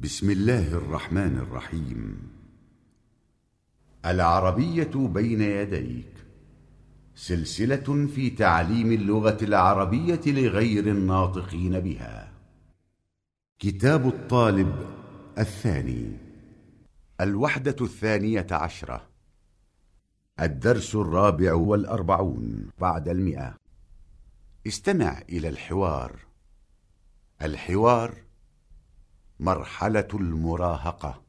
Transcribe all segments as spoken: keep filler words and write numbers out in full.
بسم الله الرحمن الرحيم. العربية بين يديك، سلسلة في تعليم اللغة العربية لغير الناطقين بها. كتاب الطالب الثاني، الوحدة الثانية عشرة، الدرس الرابع والأربعون بعد المئة. استمع إلى الحوار. الحوار مرحلة المراهقة.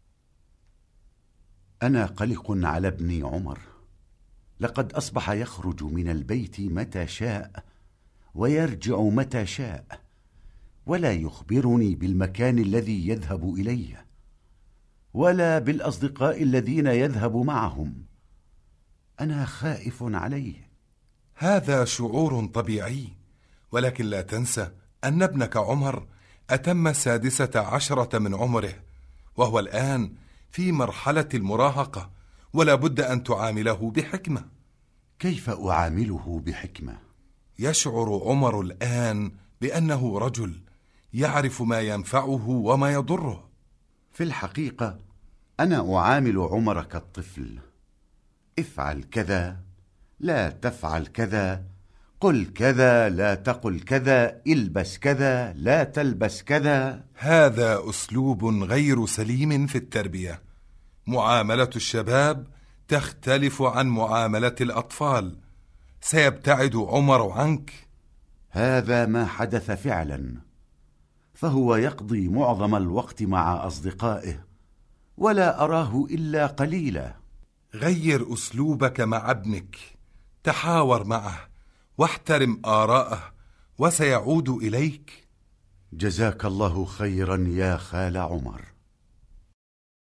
أنا قلق على ابني عمر، لقد أصبح يخرج من البيت متى شاء ويرجع متى شاء، ولا يخبرني بالمكان الذي يذهب إليه ولا بالأصدقاء الذين يذهب معهم. أنا خائف عليه. هذا شعور طبيعي، ولكن لا تنسى أن ابنك عمر أتم السادسة عشرة من عمره، وهو الآن في مرحلة المراهقة، ولا بد أن تعامله بحكمة. كيف أعامله بحكمة؟ يشعر عمر الآن بأنه رجل يعرف ما ينفعه وما يضره. في الحقيقة أنا أعامل عمر كالطفل. افعل كذا، لا تفعل كذا، قل كذا، لا تقل كذا، البس كذا، لا تلبس كذا. هذا أسلوب غير سليم في التربية. معاملة الشباب تختلف عن معاملة الأطفال. سيبتعد عمر عنك. هذا ما حدث فعلا، فهو يقضي معظم الوقت مع أصدقائه ولا أراه إلا قليلا. غير أسلوبك مع ابنك، تحاور معه واحترم آراءه وسيعود إليك. جزاك الله خيرا يا خال عمر.